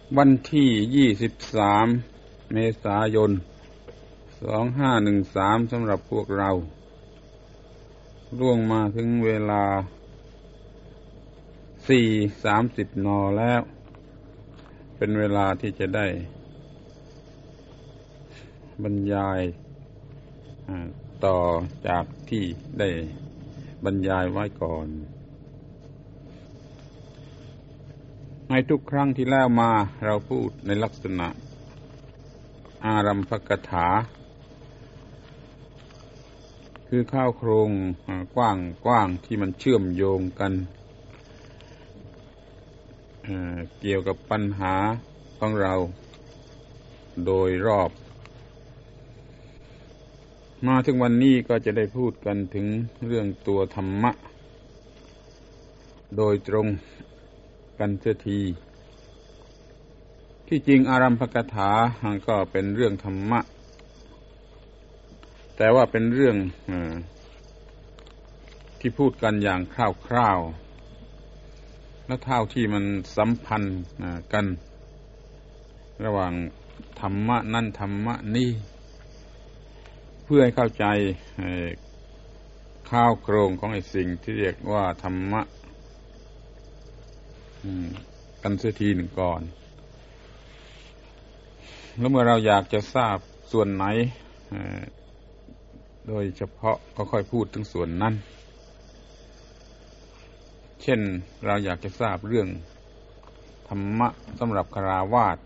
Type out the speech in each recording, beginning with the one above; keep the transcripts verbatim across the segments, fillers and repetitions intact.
วันที่ยี่สิบสามเมษายนสองพันห้าร้อยสิบสามสำหรับพวกเราล่วงมาถึงเวลา สี่ สามสิบ น.แล้วเป็นเวลาที่จะได้บรรยายต่อจากที่ได้บรรยายไว้ก่อนในทุกครั้งที่แล้วมาเราพูดในลักษณะอารัมภกถาคือข้าวโครงกว้างกว้างที่มันเชื่อมโยงกันเอ่อเกี่ยวกับปัญหาของเราโดยรอบมาถึงวันนี้ก็จะได้พูดกันถึงเรื่องตัวธรรมะโดยตรงกันเสียทีที่จริงอารัมภกถาก็เป็นเรื่องธรรมะแต่ว่าเป็นเรื่องเอ่อที่พูดกันอย่างคร่าวๆและเท่าที่มันสัมพันธ์กันระหว่างธรรมะนั่นธรรมะนี่เพื่อให้เข้าใจข้าวโครงของไอ้สิ่งที่เรียกว่าธรรมะกันเสียทีหนึ่งก่อนแล้วเมื่อเราอยากจะทราบส่วนไหนโดยเฉพาะก็ค่อยพูดถึงส่วนนั้นเช่นเราอยากจะทราบเรื่องธรรมะสำหรับฆราวาส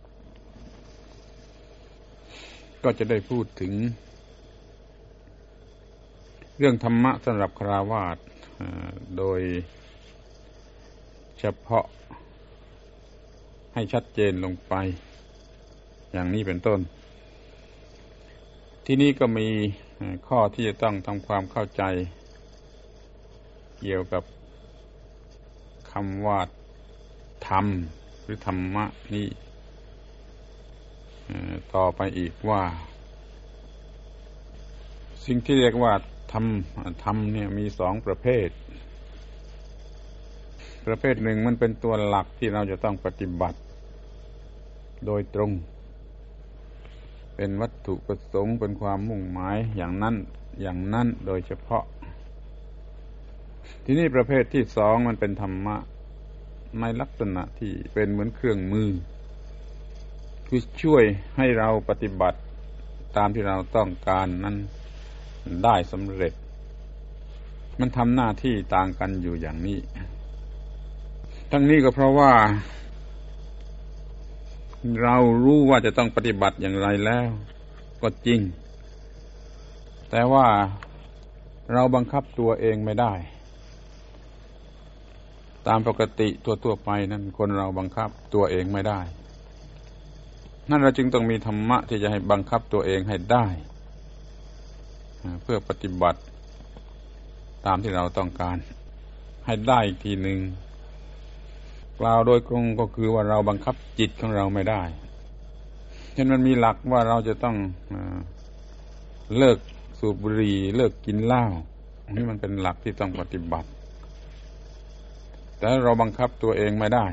ก็จะได้พูดถึงเรื่องธรรมะสำหรับฆราวาสโดยเฉพาะให้ชัดเจนลงไปอย่างนี้เป็นต้นที่นี้ก็มีข้อที่จะต้องทำความเข้าใจเกี่ยวกับคำว่าธรรมหรือธรรมะนี่ต่อไปอีกว่าสิ่งที่เรียกว่าธรรมธรรมเนี่ยมีสองประเภทประเภทหนึ่งมันเป็นตัวหลักที่เราจะต้องปฏิบัติโดยตรงเป็นวัตถุประสงค์เป็นความมุ่งหมายอย่างนั้นอย่างนั้นโดยเฉพาะที่นี่ประเภทที่สองมันเป็นธรรมะในลักษณะที่เป็นเหมือนเครื่องมือคือช่วยให้เราปฏิบัติตามที่เราต้องการนั้นได้สำเร็จมันทำหน้าที่ต่างกันอยู่อย่างนี้ทั้งนี้ก็เพราะว่าเรารู้ว่าจะต้องปฏิบัติอย่างไรแล้วก็จริงแต่ว่าเราบังคับตัวเองไม่ได้ตามปกติทั่วๆไปนั้นคนเราบังคับตัวเองไม่ได้นั่นเราจึงต้องมีธรรมะที่จะให้บังคับตัวเองให้ได้เพื่อปฏิบัติตามที่เราต้องการให้ได้อีกทีหนึ่งกล่าวโดยตรงก็คือว่าเราบังคับจิตของเราไม่ได้เช่นมันมีหลักว่าเราจะต้องเลิกสูบบุหรี่เลิกกินเหล้านี่มันเป็นหลักที่ต้องปฏิบัติแต่เราบังคับตัวเองไม่ได้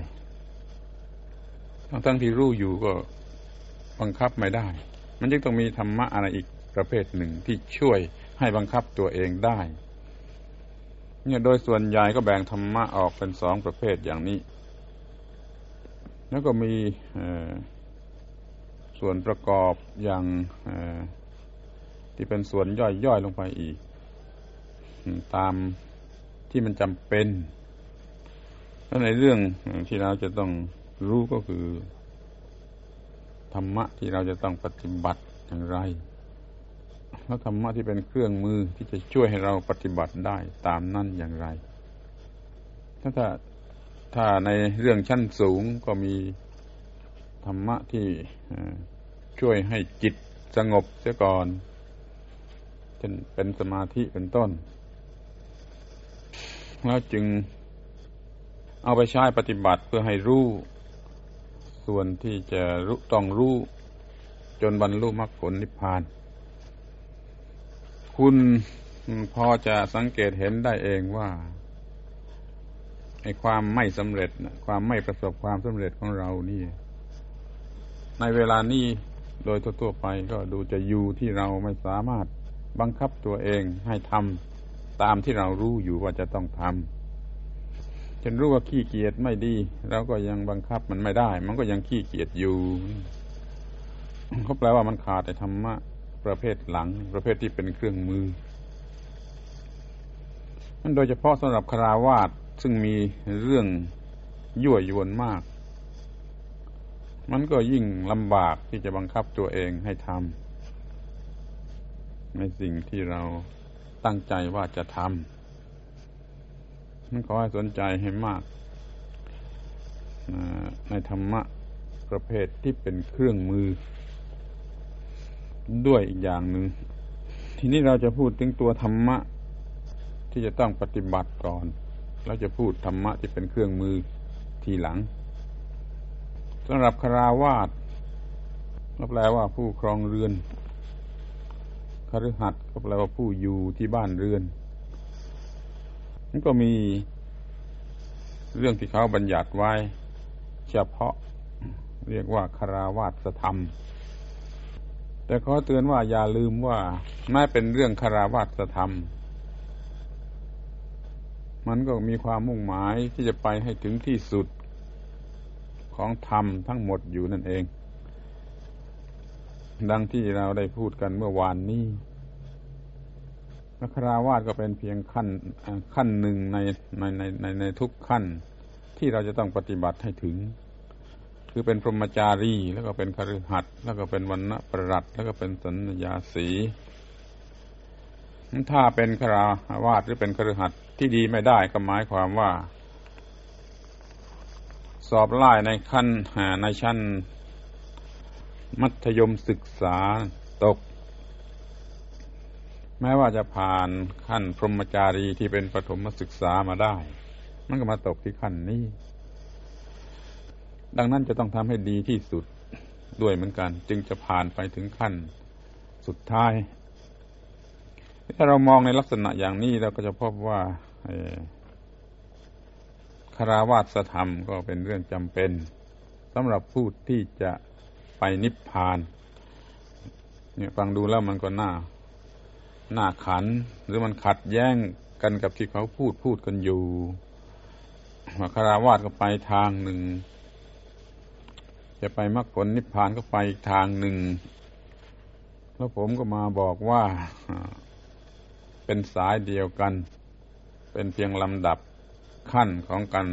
ทั้งๆที่รู้อยู่ก็บังคับไม่ได้มันจึงต้องมีธรรมะอะไรอีกประเภทหนึ่งที่ช่วยให้บังคับตัวเองได้เนี่ยโดยส่วนใหญ่ก็แบ่งธรรมะออกเป็นสองประเภทอย่างนี้แล้วก็มีส่วนประกอบอย่างที่เป็นส่วนย่อยๆลงไปอีกตามที่มันจำเป็นแล้วในเรื่องที่เราจะต้องรู้ก็คือธรรมะที่เราจะต้องปฏิบัติอย่างไรแล้วธรรมะที่เป็นเครื่องมือที่จะช่วยให้เราปฏิบัติได้ตามนั้นอย่างไรถ้าถ้าถ้าในเรื่องชั้นสูงก็มีธรรมะที่ช่วยให้จิตสงบเสียก่อนเช่นเป็นสมาธิเป็นต้นแล้วจึงเอาไปใช้ปฏิบัติเพื่อให้รู้ส่วนที่จะรู้ต้องรู้จนบรรลุมรรคผลนิพพานคุณพอจะสังเกตเห็นได้เองว่าไอ้ความไม่สำเร็จความไม่ประสบความสำเร็จของเรานี่ในเวลานี้โดยทั่วๆไปก็ดูจะอยู่ที่เราไม่สามารถบังคับตัวเองให้ทำตามที่เรารู้อยู่ว่าจะต้องทำจนรู้ว่าขี้เกียจไม่ดีเราก็ยังบังคับมันไม่ได้มันก็ยังขี้เกียจอยู่เขาแปลว่ามันขาดแต่ธรรมะประเภทหลังประเภทที่เป็นเครื่องมือนั่นโดยเฉพาะสำหรับคฤหัสถ์ซึ่งมีเรื่องยั่วยวนมากมันก็ยิ่งลำบากที่จะบังคับตัวเองให้ทำในสิ่งที่เราตั้งใจว่าจะทำนั่นขอให้สนใจให้มากในธรรมะประเภทที่เป็นเครื่องมือด้วยอีกอย่างหนึ่งทีนี้เราจะพูดถึงตัวธรรมะที่จะต้องปฏิบัติก่อนแล้วจะพูดธรรมะที่เป็นเครื่องมือทีหลังสำหรับคฤหัสถ์ก็แปลว่าผู้ครองเรือนคฤหัสถ์ก็แปลว่าผู้อยู่ที่บ้านเรือนมันก็มีเรื่องที่เขาบัญญัติไว้เฉพาะเรียกว่าคฤหัสถธรรมแต่ขอเตือนว่าอย่าลืมว่าแม้เป็นเรื่องคฤหัสถธรรมมันก็มีความมุ่งหมายที่จะไปให้ถึงที่สุดของธรรมทั้งหมดอยู่นั่นเองดังที่เราได้พูดกันเมื่อวานนี้คฤหัสถ์ก็เป็นเพียงขั้นขั้นหนึ่งในในในในในทุกขั้นที่เราจะต้องปฏิบัติให้ถึงคือเป็นพรหมจารีแล้วก็เป็นคฤหัสถ์แล้วก็เป็นวรรณประหลัดแล้วก็เป็นสัญญาสีถ้าเป็นคฤหัสถ์หรือเป็นคฤหัสถ์ที่ดีไม่ได้ก็หมายความว่าสอบไล่ในขั้นในชั้นมัธยมศึกษาตกแม้ว่าจะผ่านขั้นพรหมจารีที่เป็นประถมศึกษามาได้มันก็มาตกที่ขั้นนี้ดังนั้นจะต้องทำให้ดีที่สุดด้วยเหมือนกันจึงจะผ่านไปถึงขั้นสุดท้ายถ้าเรามองในลักษณะอย่างนี้เราก็จะพบว่าคฤหัสถธรรมก็เป็นเรื่องจำเป็นสำหรับผู้ที่จะไปนิพพานเนี่ยฟังดูแล้วมันก็น่าน่าขันหรือมันขัดแย้งกันกับที่เขาพูดพูดกันอยู่ว่าคฤหัสถ์ก็ไปทางหนึ่งจะไปมรรคผลนิพพานก็ไปอีกทางหนึ่งแล้วผมก็มาบอกว่าเป็นสายเดียวกันเป็นเพียงลำดับขั้นของกัน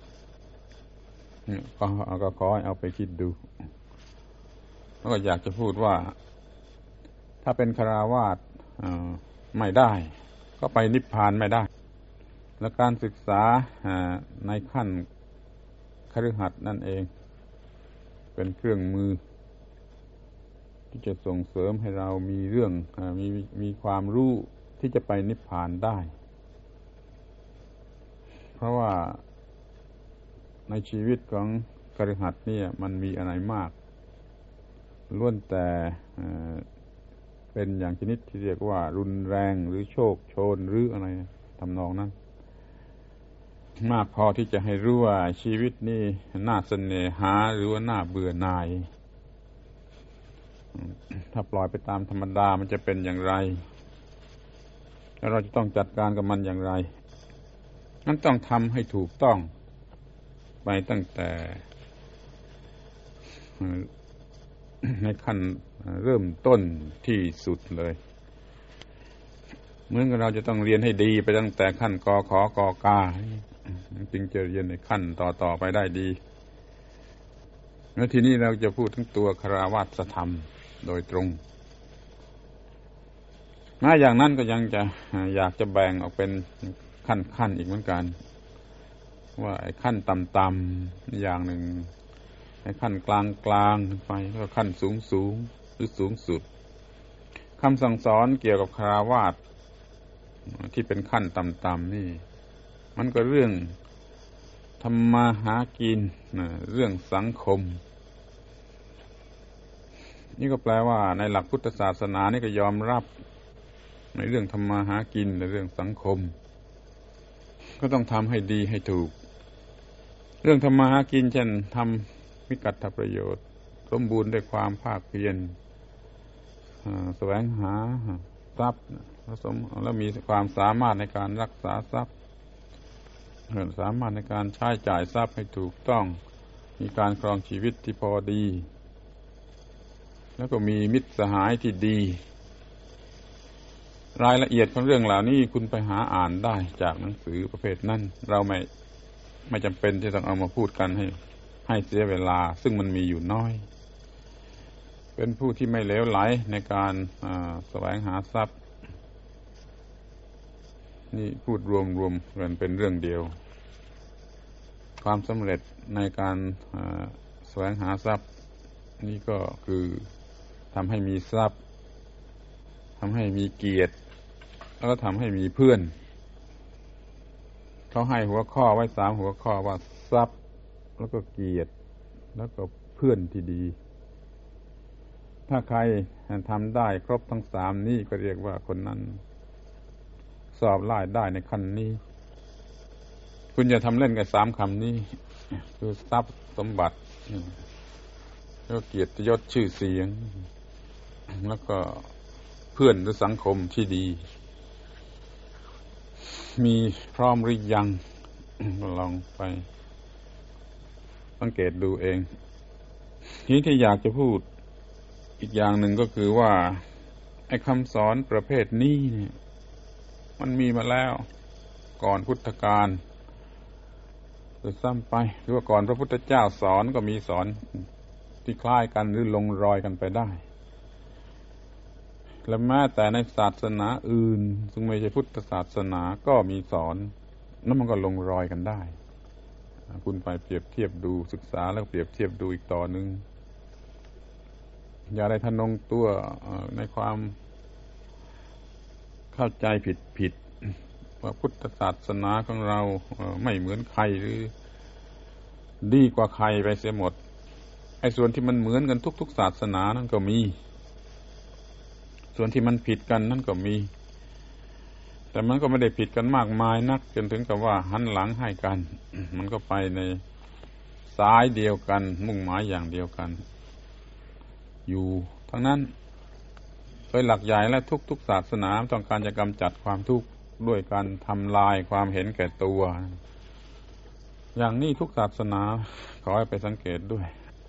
ก็ก็ขอให้เอาไปคิดดูแล้วก็อยากจะพูดว่าถ้าเป็นคฤหัสถ์ไม่ได้ก็ไปนิพพานไม่ได้และการศึกษาในขั้นคฤหัสถ์นั่นเองเป็นเครื่องมือที่จะส่งเสริมให้เรามีเรื่องมีมีความรู้ที่จะไปนิพพานได้เพราะว่าในชีวิตของคฤหัสถ์เนี่ยมันมีอะไรมากล้วนแต่เป็นอย่างชนิดที่เรียกว่ารุนแรงหรือโชคโชนหรืออะไรทำนองนั้นมากพอที่จะให้รู้ว่าชีวิตนี่น่าเสน่หาหรือว่าน่าเบื่อหน่ายถ้าปล่อยไปตามธรรมดามันจะเป็นอย่างไรแล้วเราจะต้องจัดการกับมันอย่างไรนั้นต้องทำให้ถูกต้องไปตั้งแต่ในขั้นเริ่มต้นที่สุดเลยเหมือนกับเราจะต้องเรียนให้ดีไปตั้งแต่ขั้นกขกกาจึงจะเรียนในขั้นต่อๆไปได้ดีแล้วทีนี้เราจะพูดถึงตัวคฤหัสถธรรมโดยตรงถ้าอย่างนั้นก็ยังจะอยากจะแบ่งออกเป็นขั้นๆอีกเหมือนกันว่าไอ้ขั้นต่ำๆอย่างหนึ่งไอ้ขั้นกลางๆไปแล้วขั้นสูงๆหรือสูงสุดคำสั่งสอนเกี่ยวกับคฤหัสถ์ที่เป็นขั้นต่ำๆนี่มันก็เรื่องทำมาหากินเรื่องสังคมนี่ก็แปลว่าในหลักพุทธศาสนานี่ก็ยอมรับในเรื่องทำมาหากินในเรื่องสังคมก็ต้องทำให้ดีให้ถูกเรื่องทำมาหากินเช่นทำวิกัตถประโยชน์สมบูรณ์ด้วยความภาคเพียรแสวงหาทรัพย์แล้วมีความสามารถในการรักษาทรัพย์สามารถในการใช้จ่ายทรัพย์ให้ถูกต้องมีการครองชีวิตที่พอดีแล้วก็มีมิตรสหายที่ดีรายละเอียดของเรื่องเหล่านี้คุณไปหาอ่านได้จากหนังสือประเภทนั้นเราไม่ไม่จำเป็นที่ต้องเอามาพูดกันให้ให้เสียเวลาซึ่งมันมีอยู่น้อยเป็นผู้ที่ไม่เหลวไหลในการแสวงหาทรัพย์นี่พูดรวมๆกันเป็นเรื่องเดียวความสำเร็จในการแสวงหาทรัพย์นี่ก็คือทำให้มีทรัพย์ทำให้มีเกียรติแล้วก็ทำให้มีเพื่อนเขาให้หัวข้อไว้สามหัวข้อว่าทรัพย์แล้วก็เกียรติแล้วก็เพื่อนที่ดีถ้าใครทำได้ครบทั้งสามนี้ก็เรียกว่าคนนั้นสอบไล่ได้ในขั้นนี้คุณอย่าทำเล่นกับสามคำนี้คือทรัพย์สมบัติแล้วก็เกียรติยศชื่อเสียงแล้วก็เพื่อนหรือสังคมที่ดีมีพร้อมหรือยังลองไปสังเกตดูเองทีที่อยากจะพูดอีกอย่างหนึ่งก็คือว่าไอ้คำสอนประเภทนี้เนี่ยมันมีมาแล้วก่อนพุทธกาลหรือซ้ำไปหรือว่าก่อนพระพุทธเจ้าสอนก็มีสอนที่คล้ายกันหรือลงรอยกันไปได้และแม้แต่ในศาสนาอื่นซึ่งไม่ใช่พุทธศาสนาก็มีสอนแล้วมันก็ลงรอยกันได้คุณไปเปรียบเทียบดูศึกษาแล้วเปรียบเทียบดูอีกต่อหนึ่งอย่าได้ทะนงตัวในความเข้าใจผิดผิดว่าพุทธศาสนาของเราไม่เหมือนใครหรือดีกว่าใครไปเสียหมดไอ้ส่วนที่มันเหมือนกันทุกๆศาสนานั่นก็มีส่วนที่มันผิดกันนั่นก็มีแต่มันก็ไม่ได้ผิดกันมากมายนักจนถึงกับว่าหันหลังให้กันมันก็ไปในสายเดียวกันมุ่งหมายอย่างเดียวกันอยู่ทั้งนั้นโดยหลักใหญ่และทุกๆศาสนาต้องการจะกำจัดความทุกข์ด้วยการทำลายความเห็นแก่ตัวอย่างนี้ทุกศาสนาขอให้ไปสังเกตด้วย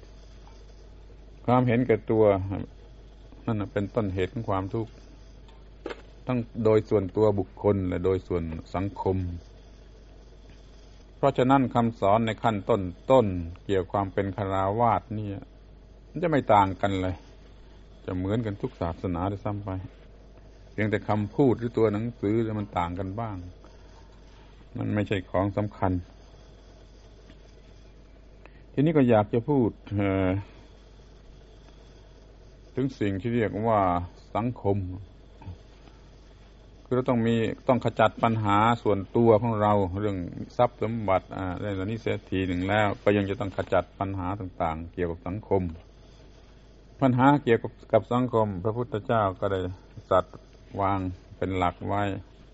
ความเห็นแก่ตัวนั่นเป็นต้นเหตุของความทุกข์ทั้งโดยส่วนตัวบุคคลและโดยส่วนสังคมเพราะฉะนั้นคำสอนในขั้นต้นต้นเกี่ยวกับความเป็นฆราวาสนี่มันจะไม่ต่างกันเลยจะเหมือนกันทุกศาสนาด้วยซ้ำไปเพียงแต่คำพูดหรือตัวหนังสือมันต่างกันบ้างมันไม่ใช่ของสำคัญทีนี้ก็อยากจะพูดถึงสิ่งที่เรียกว่าสังคมคือเราต้องมีต้องขจัดปัญหาส่วนตัวของเราเรื่องทรัพย์สมบัติอ่าได้แล้วนี่เสียทีหนึ่งแล้วก็ยังจะต้องขจัดปัญหาต่างๆเกี่ยวกับสังคมปัญหาเกี่ยวกับกับสังคมพระพุทธเจ้าก็ได้จัดวางเป็นหลักไว้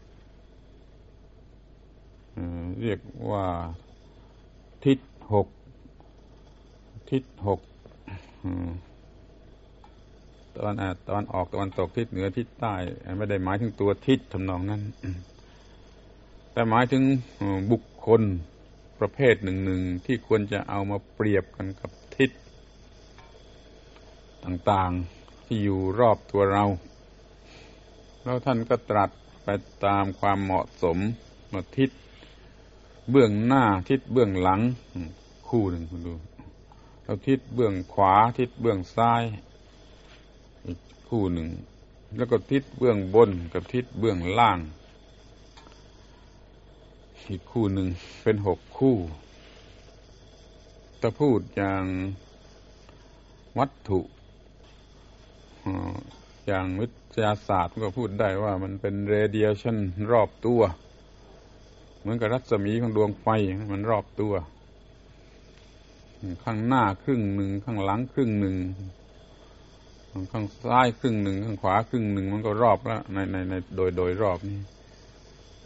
เรียกว่าทิศหกทิศหกตอนตอนออกตะวันตกทิศเหนือทิศใต้ไม่ได้หมายถึงตัวทิศทำนองนั้นแต่หมายถึงบุคคลประเภทหนึ่งๆที่ควรจะเอามาเปรียบกันกับทิศต่างๆที่อยู่รอบตัวเราแล้วท่านก็ตรัสไปตามความเหมาะสมว่าทิศเบื้องหน้าทิศเบื้องหลังคู่หนึ่งคุณดูแล้วทิศเบื้องขวาทิศเบื้องซ้ายอีกคู่หนึ่งแล้วก็ทิศเบื้องบนกับทิศเบื้องล่างอีกคู่หนึ่งเป็นหกคู่ถ้าพูดอย่างวัตถุอย่างวิทยาศาสตร์ก็พูดได้ว่ามันเป็นเรเดียชันรอบตัวเหมือนกับรัศมีของดวงไฟมันรอบตัวข้างหน้าครึ่งหนึ่งข้างหลังครึ่งหนึ่งข้างซ้ายครึ่งหนึ่งข้างขวาครึ่งหนึ่งมันก็รอบแล้วในในในโดยโดยรอบนี้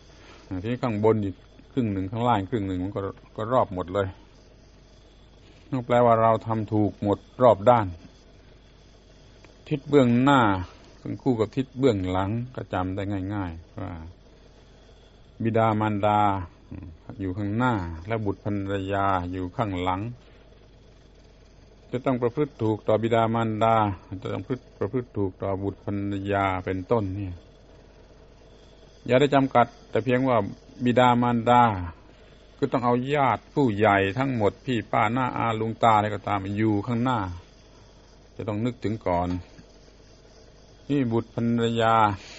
ที่ข้างบนอีกครึ่งหนึ่งข้างล่างครึ่งหนึ่งมันก็ก็รอบหมดเลยแปลว่าเราทำถูกหมดรอบด้านทิศเบื้องหน้าซึ่งคู่กับทิศเบื้องหลังก็จำได้ง่ายๆว่าบิดามารดาอยู่ข้างหน้าและบุตรภรรยาอยู่ข้างหลังจะต้องประพฤติถูกต่อบิดามารดาจะต้องประพฤติถูกต่อบุตรภรรยาเป็นต้นเนี่ยอย่าได้จำกัดแต่เพียงว่าบิดามารดาก็ต้องเอาญาติผู้ใหญ่ทั้งหมดพี่ป้าน้าอาลุงตาอะไรก็ตามอยู่ข้างหน้าจะต้องนึกถึงก่อนนี่บุตรภรรยา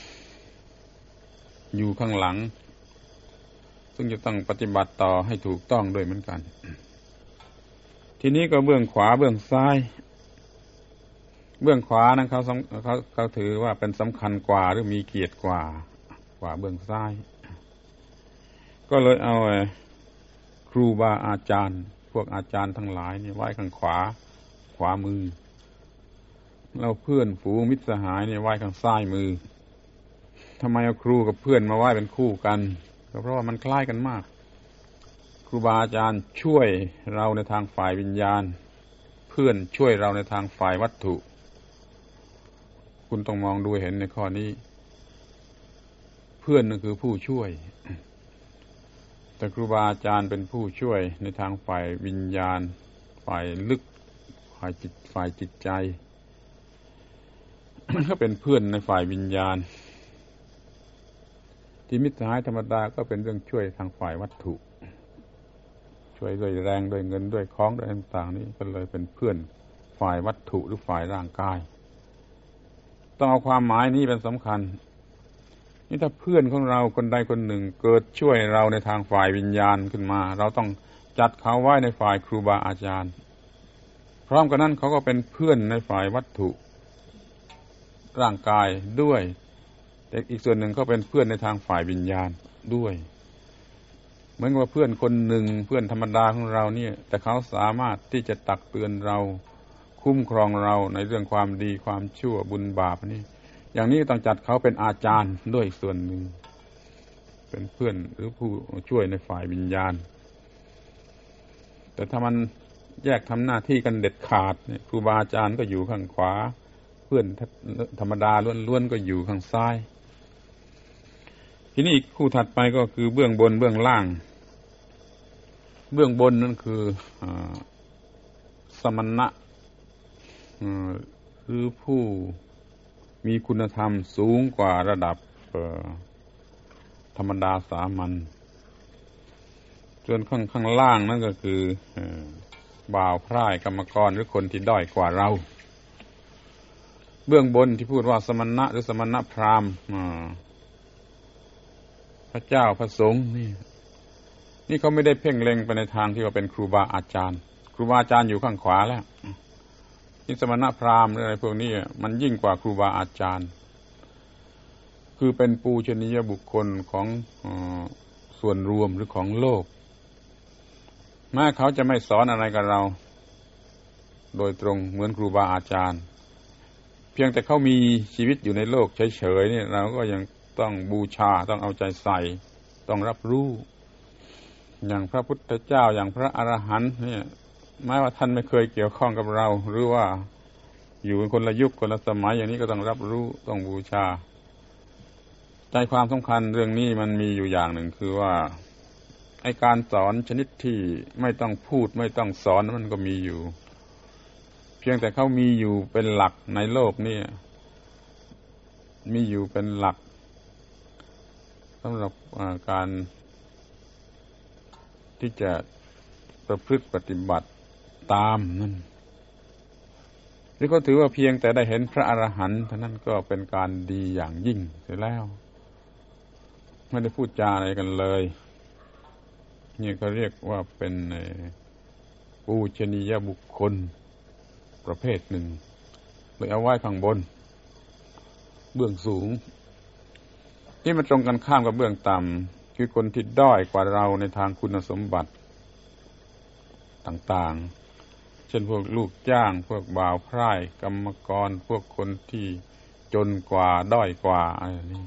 อยู่ข้างหลังซึ่งจะต้องปฏิบัติต่อให้ถูกต้องด้วยเหมือนกันทีนี้ก็เบื้องขวาเบื้องซ้ายเบื้องขวานั้นเขาเขาเขาถือว่าเป็นสำคัญกว่าหรือมีเกียรติกว่ากว่าเบื้องซ้ายก็เลยเอาครูบาอาจารย์พวกอาจารย์ทั้งหลายนี่ไว้ข้างขวาขวามือเราเพื่อนฝูงมิตรสหายนี่ไว้ข้างซ้ายมือทำไมเอาครูกับเพื่อนมาไว้เป็นคู่กันก็เพราะว่ามันคล้ายกันมากครูบาอาจารย์ช่วยเราในทางฝ่ายวิญญาณเพื่อนช่วยเราในทางฝ่ายวัตถุคุณต้องมองดูเห็นในข้อนี้เพื่อนนั่นคือผู้ช่วยแต่ครูบาอาจารย์เป็นผู้ช่วยในทางฝ่ายวิญญาณฝ่ายลึกฝ่ายจิตฝ่ายจิตใจมันก็เป็นเพื่อนในฝ่ายวิญญาณที่มิตรสหายธรรมดาก็เป็นเรื่องช่วยทางฝ่ายวัตถุช่วยด้วยแรงด้วยเงินด้วยของด้วยต่างๆนี้ก็เลยเป็นเพื่อนฝ่ายวัตถุหรือฝ่ายร่างกายต้องเอาความหมายนี้เป็นสำคัญนี่ถ้าเพื่อนของเราคนใดคนหนึ่งเกิดช่วยเราในทางฝ่ายวิญญาณขึ้นมาเราต้องจัดเขาไว้ในฝ่ายครูบาอาจารย์พร้อมกันนั้นเขาก็เป็นเพื่อนในฝ่ายวัตถุร่างกายด้วยแต่อีกส่วนหนึ่งก็เป็นเพื่อนในทางฝ่ายวิญญาณด้วยเหมือนว่าเพื่อนคนหนึ่งเพื่อนธรรมดาของเราเนี่ยแต่เขาสามารถที่จะตักเตือนเราคุ้มครองเราในเรื่องความดีความชั่วบุญบาปนี่อย่างนี้ต้องจัดเขาเป็นอาจารย์ด้วยส่วนหนึ่งเป็นเพื่อนหรือผู้ช่วยในฝ่ายวิญญาณแต่ถ้ามันแยกทำหน้าที่กันเด็ดขาดเนี่ยครูบาอาจารย์ก็อยู่ข้างขวาเพื่อนธรรมดาล้วนๆก็อยู่ข้างซ้ายทีนี้อีกคู่ถัดไปก็คือเบื้องบนเบื้องล่างเบื้องบนนั่นคือสมณะหรือผู้มีคุณธรรมสูงกว่าระดับธรรมดาสามัญส่วนข้างข้างล่างนั่นก็คือบ่าวพร่ายกรรมกรหรือคนที่ด้อยกว่าเราเบื้องบนที่พูดว่าสมณะหรือสมณพราหมณ์พระเจ้าพระสงฆ์นี่นี่เขาไม่ได้เพ่งเล็งไปในทางที่ว่าเป็นครูบาอาจารย์ครูบาอาจารย์อยู่ข้างขวาแล้วนี่สมณพราหมณ์หรืออะไรพวกนี้มันยิ่งกว่าครูบาอาจารย์คือเป็นปูชนียบุคคลของเอ่อส่วนรวมหรือของโลกแม้เขาจะไม่สอนอะไรกับเราโดยตรงเหมือนครูบาอาจารย์เพียงแต่เขามีชีวิตอยู่ในโลกเฉยๆนี่เราก็ยังต้องบูชาต้องเอาใจใส่ต้องรับรู้อย่างพระพุทธเจ้าอย่างพระอรหันต์เนี่ยแม้ว่าท่านไม่เคยเกี่ยวข้องกับเราหรือว่าอยู่ในคนละยุคคนละสมัยอย่างนี้ก็ต้องรับรู้ต้องบูชาใจความสำคัญเรื่องนี้มันมีอยู่อย่างหนึ่งคือว่าไอ้การสอนชนิดที่ไม่ต้องพูดไม่ต้องสอนมันก็มีอยู่เพียงแต่เขามีอยู่เป็นหลักในโลกนี่มีอยู่เป็นหลักสำหรับการที่จะประพฤติปฏิบัติตามนั่นหรือเขาถือว่าเพียงแต่ได้เห็นพระอรหันต์เท่านั้นก็เป็นการดีอย่างยิ่งเสียแล้วไม่ได้พูดจาอะไรกันเลยนี่เขาเรียกว่าเป็นปูชนียบุคคลประเภทหนึ่งเลยเอาไว้ข้างบนเบื้องสูงที่มันตรงกันข้ามกับเบื้องต่ำคือคนที่ด้อยกว่าเราในทางคุณสมบัติต่างๆเช่นพวกลูกจ้างพวกบ่าวพร่ายกรรมกรพวกคนที่จนกว่าด้อยกว่าอะไรนี่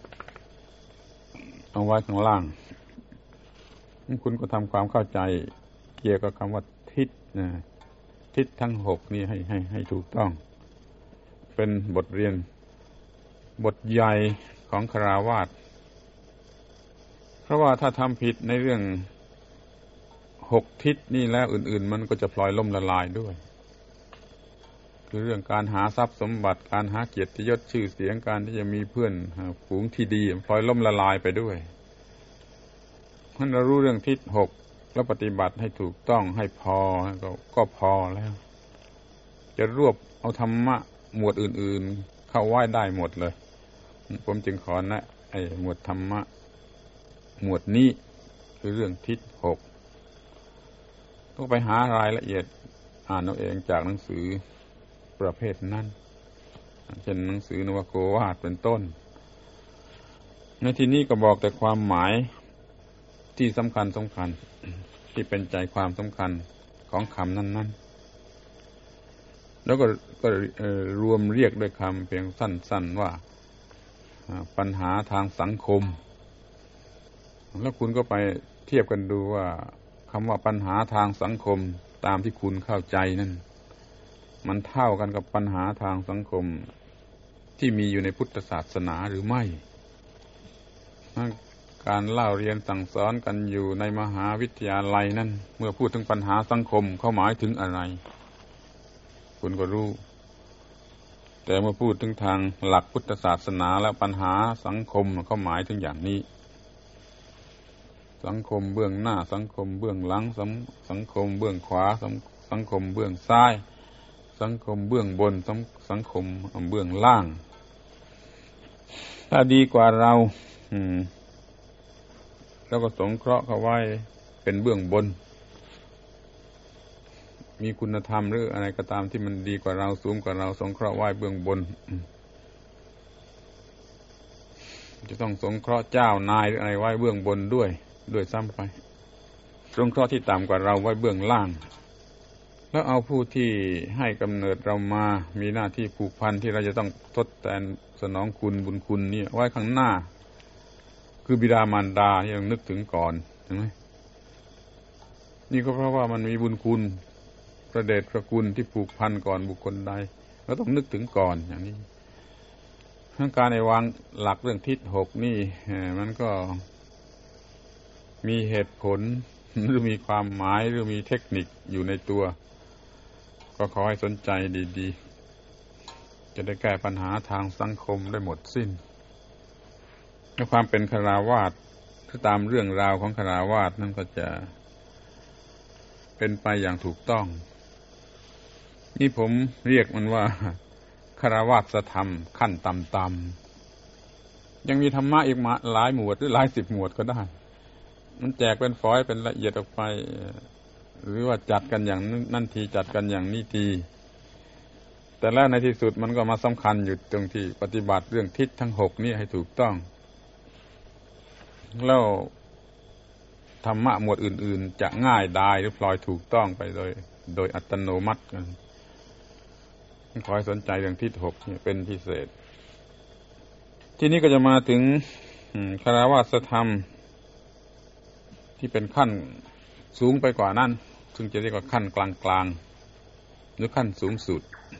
เอาไว้ข้างล่างคุณก็ทำความเข้าใจเกี่ยวกับคำว่าทิศนะทิศทั้งหกนี้ให้ให้ให้ถูกต้องเป็นบทเรียนบทใหญ่ของฆราวาสเพราะว่าถ้าทำผิดในเรื่องหกทิศนี่แล้วอื่นๆมันก็จะพลอยล่มละลายด้วยคือเรื่องการหาทรัพย์สมบัติการหาเกียรติยศชื่อเสียงการที่จะมีเพื่อนฝูงที่ดีพลอยล่มละลายไปด้วยเพราะเรารู้เรื่องทิศหกแล้วปฏิบัติให้ถูกต้องให้พอก็ก็พอแล้วจะรวบเอาธรรมะหมวดอื่นๆเข้าไว้ได้หมดเลยผมจึงขอแนะไอ้หมวดธรรมะหมวดนี้คือเรื่องทิศหกต้องไปหารายละเอียดอ่านเอาเองจากหนังสือประเภทนั้นเช่นหนังสือนวโกวาทเป็นต้นในที่นี้ก็บอกแต่ความหมายที่สำคัญสำคัญที่เป็นใจความสำคัญของคำนั้นๆแล้วก็ก็รวมเรียกด้วยคำเพียงสั้นๆว่าปัญหาทางสังคมแล้วคุณก็ไปเทียบกันดูว่าคำว่าปัญหาทางสังคมตามที่คุณเข้าใจนั่นมันเท่ากันกับปัญหาทางสังคมที่มีอยู่ในพุทธศาสนาหรือไม่การเล่าเรียนสั่งสอนกันอยู่ในมหาวิทยาลัยนั่นเมื่อพูดถึงปัญหาสังคมเขาหมายถึงอะไรคุณก็รู้แต่เมื่อพูดถึงทางหลักพุทธศาสนาแล้วปัญหาสังคมเขาหมายถึงอย่างนี้สังคมเบื้องหน้าสังคมเบื้องหลังสังคมเบื้องขวาสังคมเบื้องซ้ายสังคมเบื้องบนสังคมเบื้องล่างถ้าดีกว่าเราอืมแล้วก็สงเคราะห์เขาไว้เป็นเบื้องบนมีคุณธรรมหรืออะไรก็ตามที่มันดีกว่าเราสูงกว่าเราสงเคราะห์ไว้เบื้องบนจะต้องสงเคราะห์เจ้านายหรืออะไรไว้เบื้องบนด้วยด้วยซ้ำไปสงเคราะห์ที่ต่ำกว่าเราไว้เบื้องล่างแล้วเอาผู้ที่ให้กำเนิดเรามามีหน้าที่ผูกพันที่เราจะต้องทดแทนสนองคุณบุญคุณนี่ไว้ข้างหน้าคือบิดามารดาที่ต้องนึกถึงก่อนใช่ไหมนี่ก็เพราะว่ามันมีบุญคุณพระเดชพระคุณที่ผูกพันก่อนบุคคลใดก็ต้องนึกถึงก่อนอย่างนี้ทั้งการในวางหลักเรื่องทิศหกนี่มันก็มีเหตุผลหรือมีความหมายหรือมีเทคนิคอยู่ในตัวก็ขอให้สนใจดีๆจะได้แก้ปัญหาทางสังคมได้หมดสิ้นในความเป็นฆราวาสถ้าตามเรื่องราวของฆราวาสนั่นก็จะเป็นไปอย่างถูกต้องนี่ผมเรียกมันว่าฆราวาสธรรมขั้นต่ำๆยังมีธรรมะอีกหลายหมวดหรือหลายสิบหมวดก็ได้มันแจกเป็นฝอยเป็นละเอียดออกไปหรือว่าจัดกันอย่างนั่นทีจัดกันอย่างนี้ทีแต่แล้วในที่สุดมันก็มาสำคัญอยู่ตรงที่ปฏิบัติเรื่องทิศทั้งหกนี้ให้ถูกต้องแล้วธรรมะหมวดอื่นๆจะง่ายดายหรือพลอยถูกต้องไปโดยโดยอัตโนมัติกันขอให้สนใจเรื่องทิศหกนี่เป็นพิเศษที่นี้ก็จะมาถึงฆราวาสธรรมที่เป็นขั้นสูงไปกว่านั้นซึ่งจะเรียกว่าขั้นกลางๆหรือขั้นสูงสุด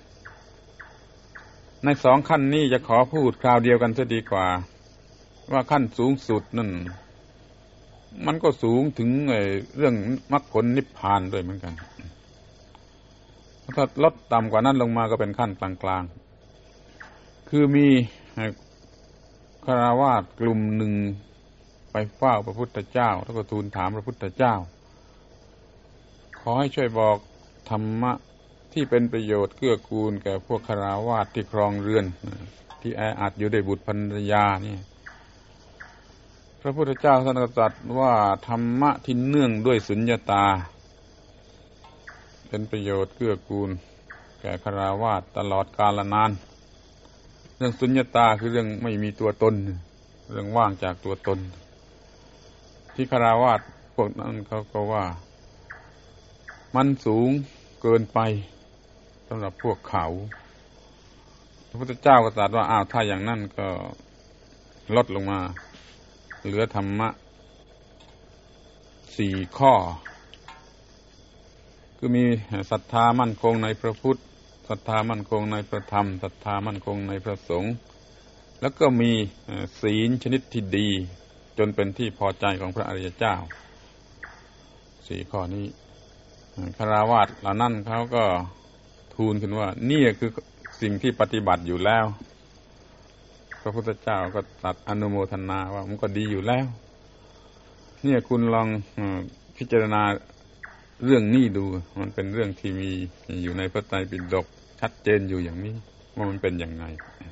ในสองขั้นนี้จะขอพูดคราวเดียวกันจะดีกว่าว่าขั้นสูงสุดนั่นมันก็สูงถึงเรื่องมรรคผลนิพพานด้วยเหมือนกันถ้าลดต่ำกว่านั้นลงมาก็เป็นขั้นกลางๆคือมีฆราวาสกลุ่มหนึ่งไปเฝ้าพระพุทธเจ้าแล้วก็ทูลถามพระพุทธเจ้าขอให้ช่วยบอกธรรมะที่เป็นประโยชน์เกื้อกูลแก่พวกฆราวาสที่ครองเรือนที่แออัดอยู่ด้วยบุตรภรรยานี่พระพุทธเจ้าท่านก็ตรัสว่าธรรมะที่เนื่องด้วยสุญญตาเป็นประโยชน์เกื้อกูลแก่ฆราวาสตลอดกาลนานเรื่องสุญญตาคือเรื่องไม่มีตัวตนเรื่องว่างจากตัวตนที่ฆราวาสพวกนั้นเขาก็ว่ามันสูงเกินไปสำหรับพวกเขาพระพุทธเจ้าก็ตรัสว่าอ้าวถ้าอย่างนั้นก็ลดลงมาเหลือธรรมะสี่ข้อคคือมีศรัทธามั่นคงในพระพุทธศรัทธามั่นคงในพระธรรมศรัทธามั่นคงในพระสงฆ์แล้วก็มีศีลชนิดที่ดีจนเป็นที่พอใจของพระอริยเจ้าสี่ข้อนี้คฤหัสถ์เหล่านั้นเขาก็ทูลขึ้นว่านี่คือสิ่งที่ปฏิบัติอยู่แล้วพระพุทธเจ้าก็ตรัสอนุโมทนาว่ามันก็ดีอยู่แล้วเนี่ยคุณลองพิจารณาเรื่องนี้ดูมันเป็นเรื่องที่มีอยู่ในพระไตรปิฎกชัดเจนอยู่อย่างนี้ว่ามันเป็นอย่างไร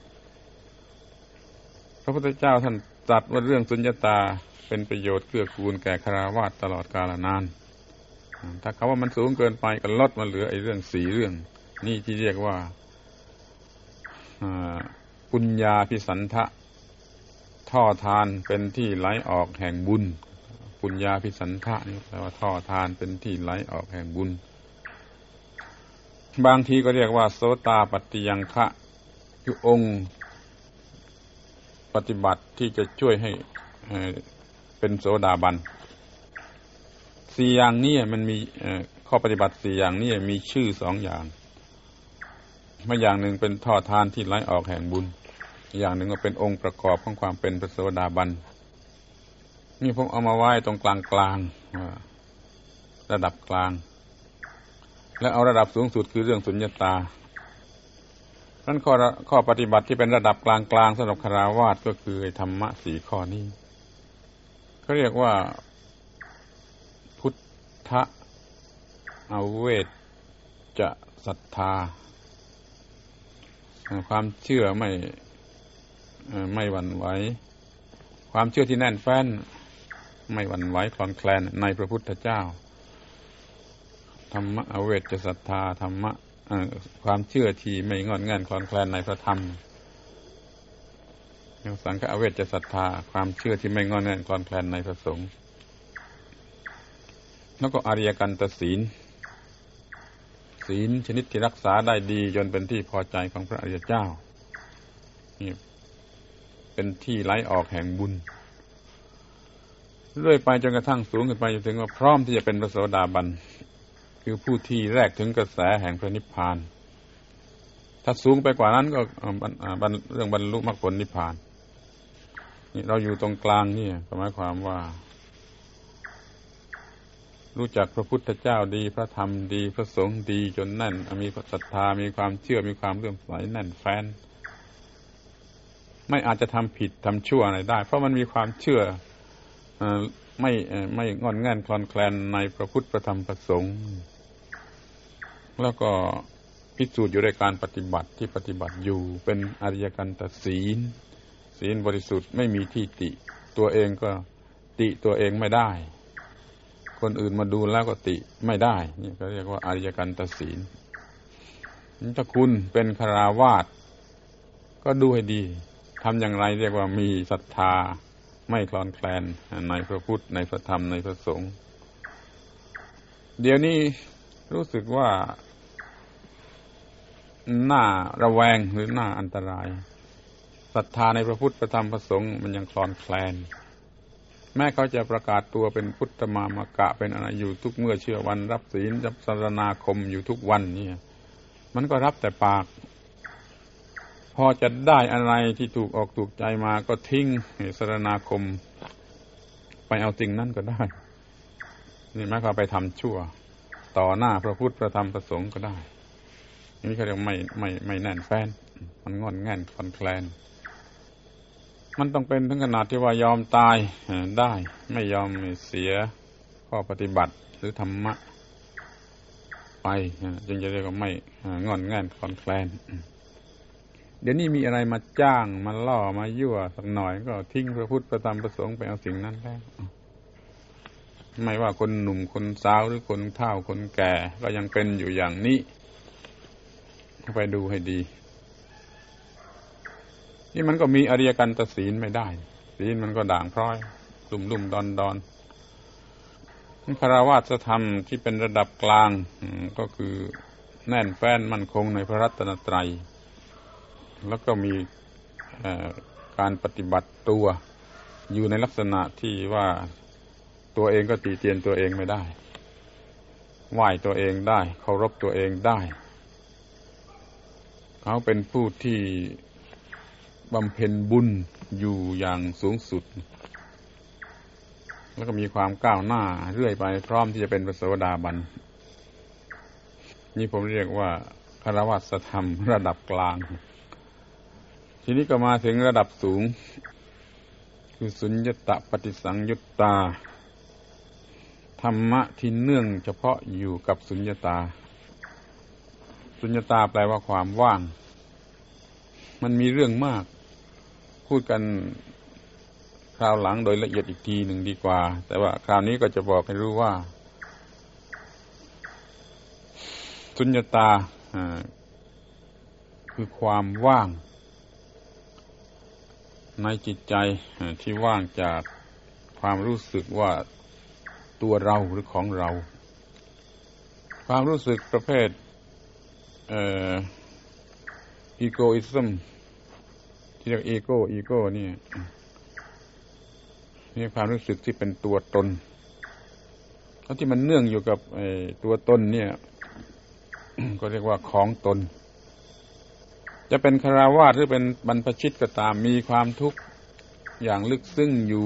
พระพุทธเจ้าท่านตรัสว่าเรื่องสุญญตาเป็นประโยชน์เกื้อกูลแก่ฆราวาสตลอดกาลนานถ้าเขาว่ามันสูงเกินไปก็ลดมาเหลือไอ้เรื่องสี่เรื่องนี่ที่เรียกว่าปุญญาภิสันทะท่อทานเป็นที่ไหลออกแห่งบุญปุญญาภิสันทะนี่แปลว่าท่อทานเป็นที่ไหลออกแห่งบุญบางทีก็เรียกว่าโสตาปัตติยังคะคือองค์ปฏิบัติที่จะช่วยให้เป็นโสดาบันสี่อย่างนี้มันมีข้อปฏิบัติสี่อย่างนี้มีชื่อสองอย่างมาอย่างหนึ่งเป็นท่อทานที่ไหลออกแห่งบุญอย่างหนึ่งก็เป็นองค์ประกอบของความเป็นพระโสดาบันนี่ผมเอามาไว้ตรงกลางกลางระดับกลางและเอาระดับสูงสุดคือเรื่องสุญญตานั้นข้อข้อปฏิบัติที่เป็นระดับกลางกลางสำหรับฆราวาสก็คือธรรมะสี่ข้อนี้เขาเรียกว่าพุทธะอเวชจะศรัทธาความเชื่อไม่ไม่หวั่นไหวความเชื่อที่แน่นแฟ้นไม่หวั่นไหวคลอนแคลนในพระพุทธเจ้าธรรมะอเวชจะศรัทธาธรรมะความเชื่อที่ไม่งอนแง่นคลอนแคลนในพระธรรมสังฆอเวชจะศรัทธาความเชื่อที่ไม่งอนแง่นคลอนแคลนในพระสงฆ์แล้วก็อริยกันตศีลศีลชนิดที่รักษาได้ดีจนเป็นที่พอใจของพระอริยเจ้านี่เป็นที่ไหลออกแห่งบุญเรื่อยไปจนกระทั่งสูงขึ้นไปจนถึงว่าพร้อมที่จะเป็นพระโสดาบันคือผู้ที่แรกถึงกระแสแห่งพระนิพพานถ้าสูงไปกว่านั้นก็เรื่องบรรลุมรรคผลนิพพานนี่เราอยู่ตรงกลางนี่หมายความว่ารู้จักพระพุทธเจ้าดีพระธรรมดีพระสงฆ์ดีจนแน่นมีศรัทธามีความเชื่อมีความเลื่อมใสแน่นแฟ้นไม่อาจจะทำผิดทำชั่วอะไรได้เพราะมันมีความเชื่อไม่ไม่งอนแง่นคลอนแคลนในพระพุทธพระธรรมพระสงฆ์แล้วก็พิสูจน์อยู่ในการปฏิบัติที่ปฏิบัติอยู่เป็นอริยกันตศีลศีลบริสุทธิ์ไม่มีที่ติตัวเองก็ติตัวเองไม่ได้คนอื่นมาดูแล้วก็ติไม่ได้นี่ก็เรียกว่าอริยกันตศีลถ้าคุณเป็นฆราวาสก็ดูให้ดีทำอย่างไรเรียกว่ามีศรัทธาไม่คลอนแคลนในพระพุทธในพระธรรมในพระสงฆ์เดี๋ยวนี้รู้สึกว่าน่าระแวงหรือน่าอันตรายศรัทธาในพระพุทธพระธรรมพระสงฆ์มันยังคลอนแคลนแม้เขาจะประกาศตัวเป็นพุทธมามกะเป็นอะไรอยู่ทุกเมื่อเชื่อวันรับศีลรับสรณาคมอยู่ทุกวันนี่มันก็รับแต่ปากพอจะได้อะไรที่ถูกออกถูกใจมาก็ทิ้งสรณาคมไปเอาสิ่งนั้นก็ได้นี่หมายความไปทำชั่วต่อหน้าพระพุทธพระธรรมพระสงฆ์ก็ได้นี่เขาเรียกไม่ไม่ไม่แน่นแฟ้นมันงอนแง่นคลอนแคลนมันต้องเป็นถึงขนาดที่ว่ายอมตายได้ไม่ยอมเสียข้อปฏิบัติหรือธรรมะไปจึงจะเรียกว่าไม่งอนแง่นคลอนแคลนเดี๋ยวนี้มีอะไรมาจ้างมาล่อมายั่วสักหน่อยก็ทิ้งพระพุทธพระธรรมพระสงฆ์ไปเอาสิ่งนั้นแล้วไม่ว่าคนหนุ่มคนสาวหรือคนเฒ่าคนแก่ก็ยังเป็นอยู่อย่างนี้ไปดูให้ดีนี่มันก็มีอริยกันตศีลไม่ได้ศีลมันก็ด่างพร้อยลุ่มลุ่มดอนดอนฆราวาสธรรมที่เป็นระดับกลางก็คือแน่นแฟ้นมั่นคงในพระรัตนตรัยแล้วก็มีการปฏิบัติตัวอยู่ในลักษณะที่ว่าตัวเองก็ตีเตียนตัวเองไม่ได้ไหว้ตัวเองได้เคารพตัวเองได้เขาเป็นผู้ที่บำเพ็ญบุญอยู่อย่างสูงสุดแล้วก็มีความก้าวหน้าเรื่อยไปพร้อมที่จะเป็นพระโสดาบันนี่ผมเรียกว่าฆราวาสธรรมระดับกลางทีนี้ก็มาถึงระดับสูงคือสุญญตปฏิสังยุตตาธรรมะที่เนื่องเฉพาะอยู่กับสุญญตาสุญญตาแปลว่าความว่างมันมีเรื่องมากพูดกันคราวหลังโดยละเอียดอีกทีหนึ่งดีกว่าแต่ว่าคราวนี้ก็จะบอกให้รู้ว่าสุญญตาคือความว่างในจิตใจที่ว่างจากความรู้สึกว่าตัวเราหรือของเราความรู้สึกประเภทเอ่ออีโกอิซึมที่เรียกอีโก้อีโก้นี่นี่ความรู้สึกที่เป็นตัวตนแล้วที่มันเนื่องอยู่กับไอ้ตัวตนเนี่ย ก็เรียกว่าของตนจะเป็นฆราวาสหรือเป็นบรรพชิตก็ตามมีความทุกข์อย่างลึกซึ้งอยู่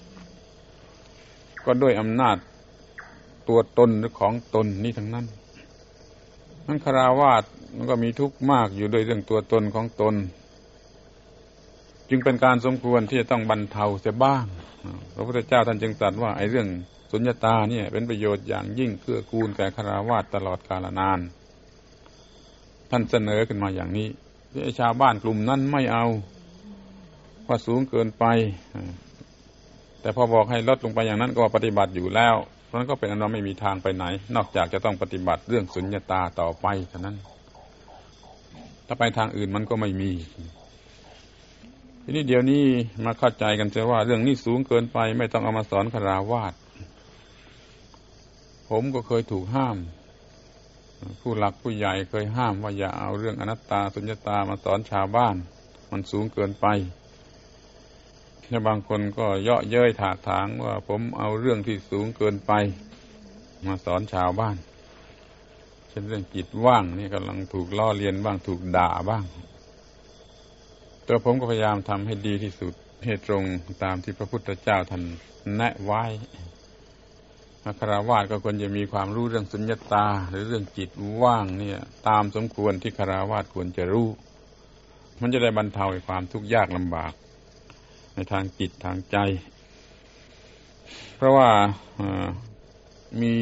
ก็ด้วยอำนาจตัวตนหรือของตนนี่ทั้งนั้นนั้นฆราวาสมันก็มีทุกข์มากอยู่ด้วยเรื่องตัวตนของตนจึงเป็นการสมควรที่จะต้องบรรเทาเสียบ้างพระพุทธเจ้าท่านจึงตรัสว่าไอ้เรื่องสุญญตาเนี่ยเป็นประโยชน์อย่างยิ่งเกื้อกูลแก่ฆราวาสตลอดกาลนานท่านเสนอขึ้นมาอย่างนี้ที่ชาวบ้านกลุ่มนั้นไม่เอาว่าสูงเกินไปแต่พอบอกให้ลดลงไปอย่างนั้นก็ปฏิบัติอยู่แล้วเพราะนั้นก็เป็นอันว่าไม่มีทางไปไหนนอกจากจะต้องปฏิบัติเรื่องสุญญตาต่อไปเท่านั้นถ้าไปทางอื่นมันก็ไม่มีทีนี้เดี๋ยวนี้มาเข้าใจกันเสียว่าเรื่องนี้สูงเกินไปไม่ต้องเอามาสอนฆราวาสผมก็เคยถูกห้ามผู้หลักผู้ใหญ่เคยห้ามว่าอย่าเอาเรื่องอนัตตาสุญญตามาสอนชาวบ้านมันสูงเกินไปและบางคนก็เยาะเย้ยถากถางว่าผมเอาเรื่องที่สูงเกินไปมาสอนชาวบ้านเช่นเรื่องจิตว่างนี่กำลังถูกล้อเลียนบ้างถูกด่าบ้างแต่ผมก็พยายามทำให้ดีที่สุดให้ตรงตามที่พระพุทธเจ้าท่านแนะไว้ฆราวาสก็ควรจะมีความรู้เรื่องสุญญตาหรือเรื่องจิตว่างเนี่ยตามสมควรที่ฆราวาสควรจะรู้มันจะได้บรรเทาความทุกข์ยากลำบากในทางจิตทางใจเพราะว่ามี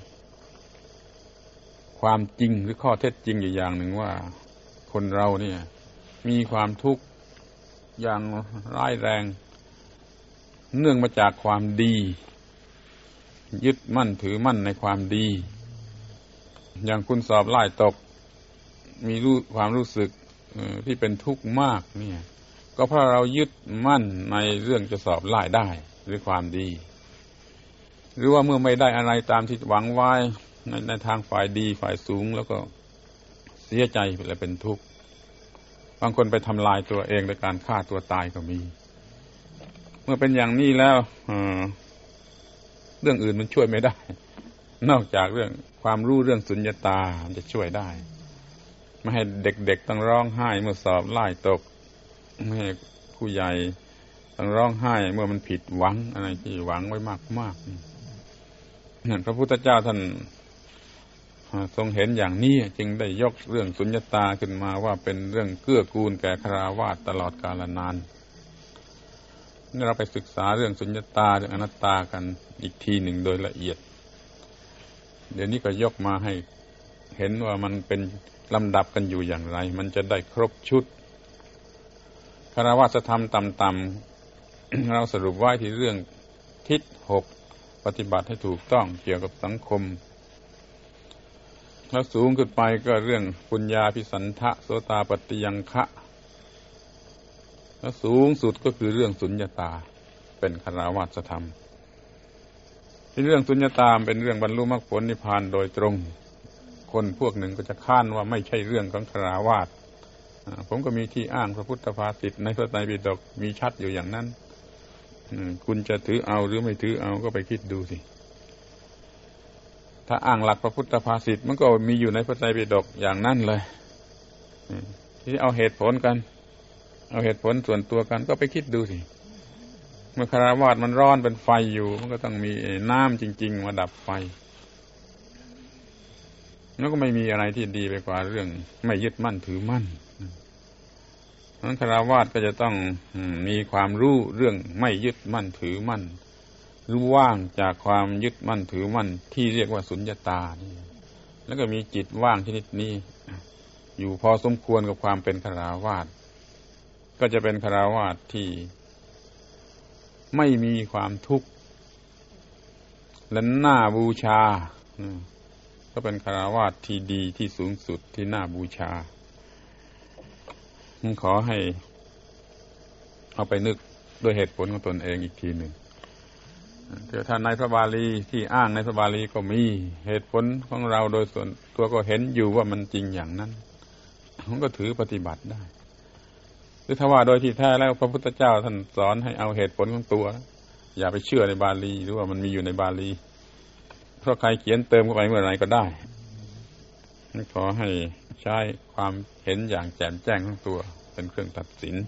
ความจริงหรือข้อเท็จจริงอยู่อย่างหนึ่งว่าคนเราเนี่ยมีความทุกข์อย่างร้ายแรงเนื่องมาจากความดียึดมั่นถือมั่นในความดีอย่างคุณสอบไล่ตกมีรู้ความรู้สึกที่เป็นทุกข์มากเนี่ยก็เพราะเรายึดมั่นในเรื่องจะสอบไล่ได้หรือความดีหรือว่าเมื่อไม่ได้อะไรตามที่หวังไว้ในในทางฝ่ายดีฝ่ายสูงแล้วก็เสียใจและเป็นทุกข์บางคนไปทำลายตัวเองโดยการฆ่าตัวตายก็มีเมื่อเป็นอย่างนี้แล้วเรื่องอื่นมันช่วยไม่ได้นอกจากเรื่องความรู้เรื่องสุญญตามันจะช่วยได้ไม่ให้เด็กๆต้องร้องไห้เมื่อสอบไล่ตกไม่ให้ผู้ใหญ่ต้องร้องไห้เมื่อมันผิดหวังอะไรที่หวังไว้มากๆนั่นพระพุทธเจ้าท่านทรงเห็นอย่างนี้จึงได้ยกเรื่องสุญญตาขึ้นมาว่าเป็นเรื่องเกื้อกูลแก่ฆราวาสตลอดกาลนานเราไปศึกษาเรื่องสุญญตาเรื่องอนัตตากันอีกทีหนึ่งโดยละเอียดเดี๋ยวนี้ก็ยกมาให้เห็นว่ามันเป็นลำดับกันอยู่อย่างไรมันจะได้ครบชุดฆราวาสธรรมต่ำๆ เราสรุปไว้ที่เรื่องทิศหกปฏิบัติให้ถูกต้องเกี่ยวกับสังคมแล้วสูงขึ้นไปก็เรื่องปุญญาภิสันทะโสตาปัตติยังคะแล้วสูงสุดก็คือเรื่องสุญญตาเป็นฆราวาสธรรมที่เรื่องสุญญตาเป็นเรื่องบรรลุมรรคผลนิพพานโดยตรงคนพวกหนึ่งก็จะค้านว่าไม่ใช่เรื่องของฆราวาสผมก็มีที่อ้างพระพุทธภาษิตในพระไตรปิฎกมีชัดอยู่อย่างนั้นคุณจะถือเอาหรือไม่ถือเอาก็ไปคิดดูสิถ้าอ้างหลักพระพุทธภาษิตมันก็มีอยู่ในพระไตรปิฎกอย่างนั้นเลยที่เอาเหตุผลกันเอาเหตุผลส่วนตัวกันก็ไปคิดดูสิเมื่อคฤหัสถ์มันร้อนเป็นไฟอยู่มันก็ต้องมีน้ำจริงๆมาดับไฟแล้วก็ไม่มีอะไรที่ดีไปกว่าเรื่องไม่ยึดมั่นถือมั่นเพราะฉะนั้นคฤหัสถ์ก็จะต้องมีความรู้เรื่องไม่ยึดมั่นถือมั่นรู้ว่างจากความยึดมั่นถือมั่นที่เรียกว่าสุญญตานี่แล้วก็มีจิตว่างชนิดนี้อยู่พอสมควรกับความเป็นคฤหัสถ์ก็จะเป็นคฤหัสถ์ที่ไม่มีความทุกข์และน่าบูชาก็เป็นคฤหัสถ์ที่ดีที่สูงสุดที่น่าบูชาขอให้เอาไปนึกด้วยเหตุผลของตนเองอีกทีหนึ่งแต่ถ้าในพระบาลีที่อ้างในพระบาลีก็มีเหตุผลของเราโดยส่วนตัวก็เห็นอยู่ว่ามันจริงอย่างนั้นมันก็ถือปฏิบัติได้หรือถ้าว่าโดยที่แท้แล้วพระพุทธเจ้าท่านสอนให้เอาเหตุผลของตัวอย่าไปเชื่อในบาลีหรือว่ามันมีอยู่ในบาลีเพราะใครเขียนเติมเข้าไปเมื่อไหร่ก็ได้ขอให้ใช้ความเห็นอย่างแจ่มแจ้งของตัวเป็นเครื่องตัดสิน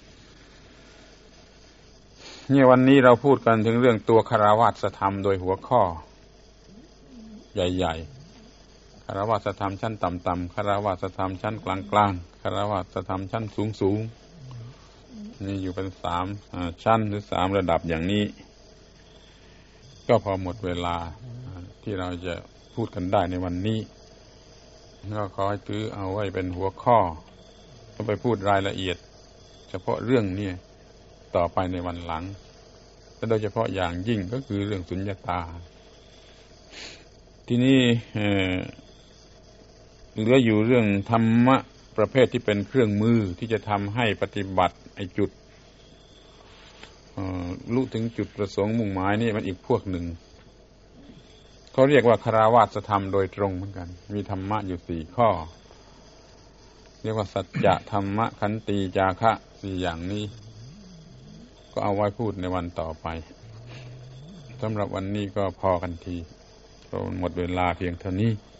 เนี่ยวันนี้เราพูดกันถึงเรื่องตัวคฤหัสถธรรมโดยหัวข้อใหญ่ๆคฤหัสถธรรมชั้นต่ำๆคฤหัสถธรรมชั้นกลางๆคฤหัสถธรรมชั้นสูงๆนี่อยู่เป็นสามชั้นหรือสามระดับอย่างนี้ก็พอหมดเวลาที่เราจะพูดกันได้ในวันนี้ก็ขอให้ถือเอาไว้เป็นหัวข้อต้องไปพูดรายละเอียดเฉพาะเรื่องนี้ต่อไปในวันหลังและโดยเฉพาะอย่างยิ่งก็คือเรื่องสุญญตาที่นี่เหลืออยู่เรื่องธรรมะประเภทที่เป็นเครื่องมือที่จะทำให้ปฏิบัติไอ้จุดรู้ถึงจุดประสงค์มุ่งหมายนี่มันอีกพวกหนึ่งเขาเรียกว่าคฤหัสถธรรมโดยตรงเหมือนกันมีธรรมะอยู่สี่ข้อเรียกว่าสัจจะธรรมะขันติจาคะสี่อย่างนี้ก็เอาไว้พูดในวันต่อไปสำหรับวันนี้ก็พอกันทีเพราะหมดเวลาเพียงเท่านี้